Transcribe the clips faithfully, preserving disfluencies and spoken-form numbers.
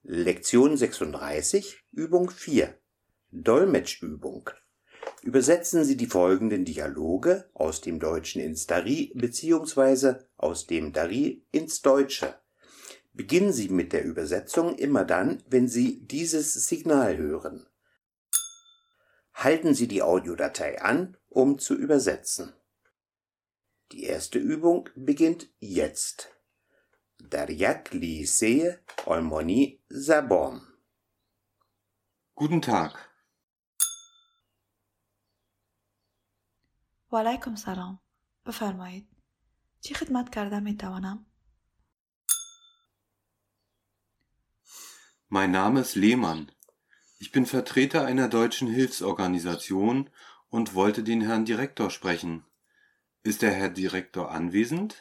Lektion sechsunddreißig, Übung vier. Dolmetschübung. Übersetzen Sie die folgenden Dialoge aus dem Deutschen ins Dari bzw. aus dem Dari ins Deutsche. Beginnen Sie mit der Übersetzung immer dann, wenn Sie dieses Signal hören. Halten Sie die Audiodatei an, um zu übersetzen. Die erste Übung beginnt jetzt. در یک لیسه آلمانی زبان. Guten Tag. و علیکم سلام. بفرمایید. چی خدمت کرده می توانم؟ Mein Name ist Lehmann. Ich bin Vertreter einer deutschen Hilfsorganisation und wollte den Herrn Direktor sprechen. Ist der Herr Direktor anwesend?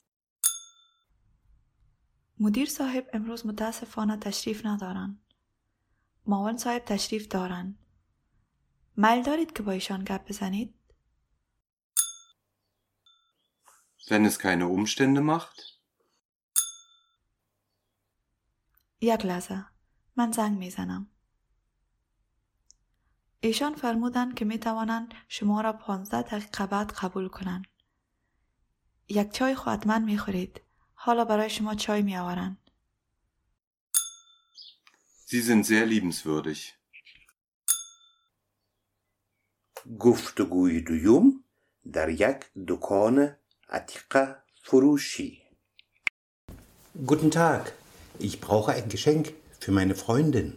مدیر صاحب امروز متاسفانه تشریف ندارن. معاون صاحب تشریف دارن. میل دارید که با ایشان گپ بزنید؟ Wenn es keine Umstände macht? یک لحظه. من زنگ میزنم. ایشان فرمودن که می توانند شما را پانزده دقیقه بعد قبول کنند. یک چای خو حتما می خورید. حالا برای شما چای می آورند. Sie sind sehr liebenswürdig. گفتگوی دوم در یک دکان عتیقه فروشی. Guten Tag, ich brauche ein Geschenk für meine Freundin.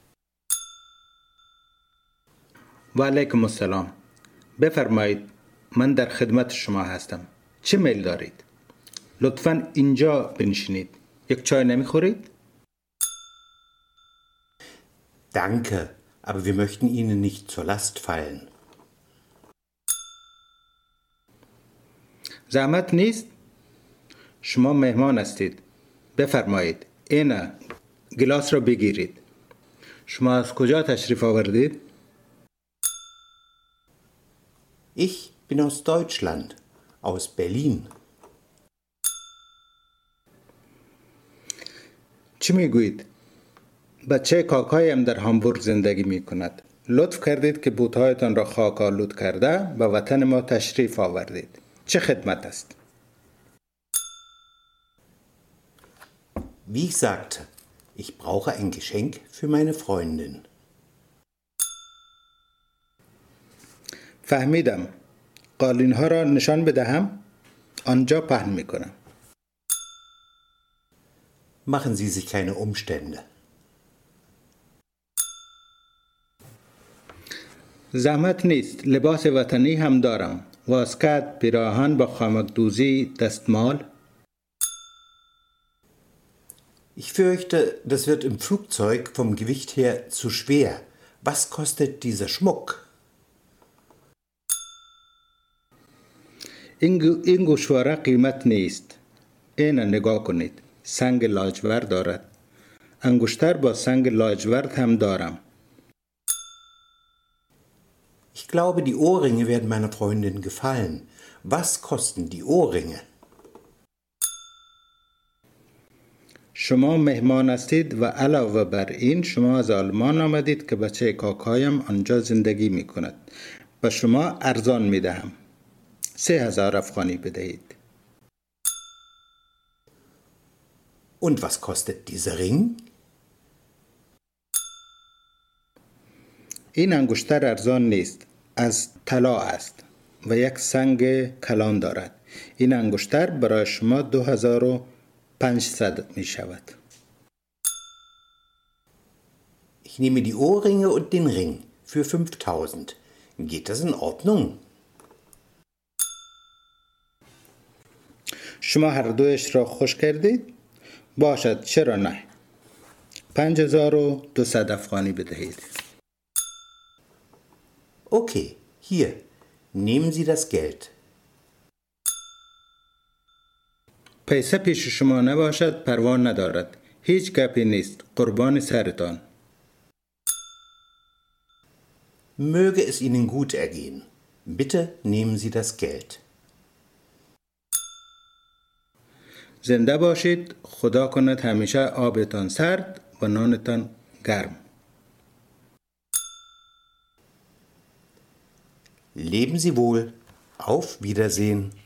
و علیکم السلام. بفرمایید، من در خدمت شما هستم. چه میل دارید؟ لطفاً اینجا بنشینید. یک چای نمیخورید؟ Danke, aber wir möchten Ihnen nicht zur Last fallen. زحمت نیست؟ شما مهمان هستید. بفرمایید، این گلاس را بگیرید. شما از کجا تشریف آوردید؟ Ich bin aus Deutschland, aus Berlin. چی میگویید؟ بچه کاکایم در هامبورگ زندگی می کند. لطف کردید که بوتهایتان را خاک آلود کرده به وطن ما تشریف آوردید. چه خدمت است؟ Wie ich sagte, ich brauche ein Geschenk für meine Freundin. فهمیدم. قالین ها را نشان بدهم؟ آنجا پهن می کنم. Machen Sie sich keine Umstände. زحمت نیست. لباس وطنی هم دارم. واسکت، پیراهن با خامکدوزی، دستمال. Ich fürchte, das wird im Flugzeug vom Gewicht her zu schwer. Was kostet dieser Schmuck? این گوشواره قیمت نیست. این نگاه کنید. سنگ لاجورد دارد. انگشتر با سنگ لاجورد هم دارم. Ich glaube, die Ohrringe werden meiner Freundin gefallen. Was kosten die Ohrringe? شما مهمان هستید و علاوه بر این شما از آلمان آمدید که بچه کاکایم آنجا زندگی می کند. و شما ارزان می دهم. سه هزار افغانی بدهید. Und was kostet dieser Ring? این انگشتر ارزان نیست. از طلا است و یک سنگ کلان دارد. این انگشتر برای شما دو هزار و پانصد می شود. Ich nehme die Ohrringe und den Ring für fünftausend. Geht das in Ordnung? شما هر دویش را خوش کردید؟ باشد، چرا نه؟ پنج هزار و دویست افغانی بدهید. Okay, hier, nehmen Sie das Geld. پیسه پیش شما نباشد پروا ندارد. هیچ گپی نیست. قربان سرتان. Möge es Ihnen gut ergehen. Bitte nehmen Sie das Geld. زنده باشید. خدا کند همیشه آبتان سرد و نانتان گرم. Leben Sie wohl. Auf Wiedersehen.